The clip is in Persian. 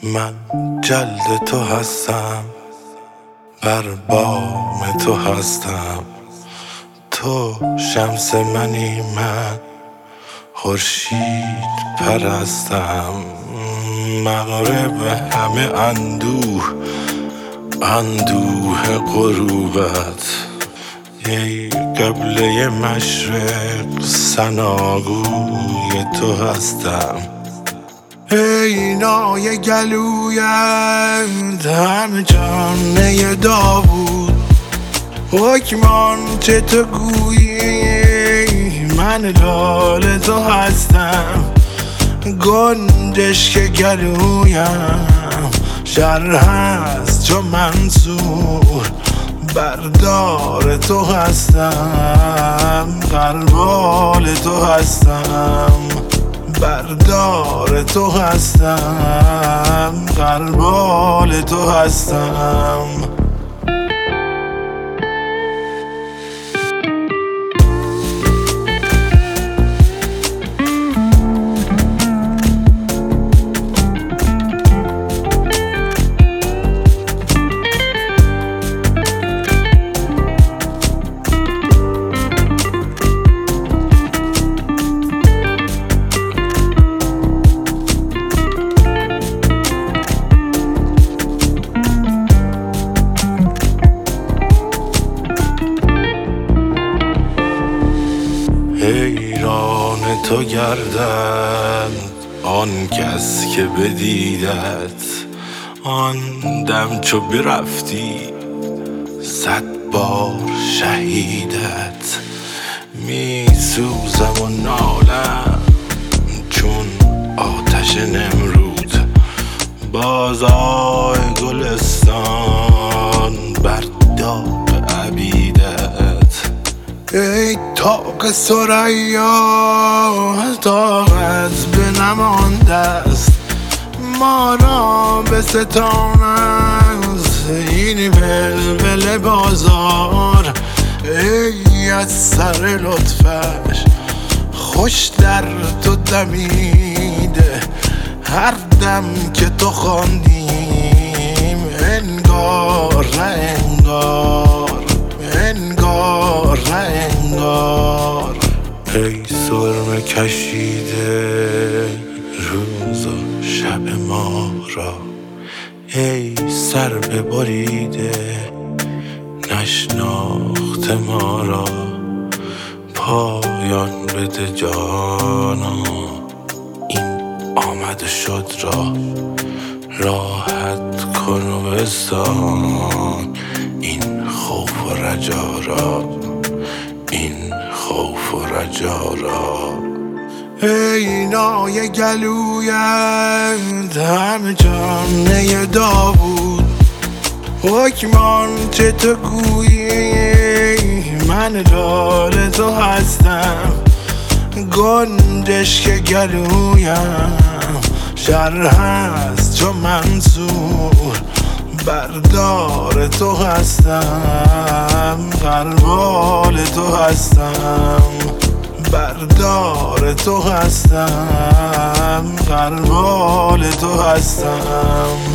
من جلد تو هستم، بر بام تو هستم. تو شمس منی، من خورشید پرستم. مغرب همه اندوه غروبت، ای قبله مشرق ثناگوی تو هستم. ای نای گلویت همه جامعه داوود، حکمان چه تو گویی من لال تو هستم. گنجش که گلویم شر هست چو منصور، بردار تو هستم، غربال تو هستم. بردار تو هستم، غربال تو هستم. حیران تو گردند آن کس که بدیدت، آن دم چو برفتی 100 بار شهیدت. می سوزم و نالم چون آتش نمرود، بازای گلستان بر داغ عبیدت. ای طاق ثریا طاقت به نمانده است، ما را به ستان است این ولول بازار. ای از سر لطفش خوش در تو دمیده، هر دم که تو خواندیم انگار نه انگار، انگار نه انگار. ای سرمه کشیده روز و شب ما را، ای سر ببریده نشناخت ما را. پایان بده جانا این آمد و شد را، راحت کن و بستان این خوف و رجا را، این خوف و رجا را. ای نای گلویت همه جامعه داوود، حکمان چه تو گویی من لال تو هستم. گنجش که گلویم شر هست چو منصور، بردار تو هستم، غربال تو هستم. بردار تو هستم، غربال تو هستم.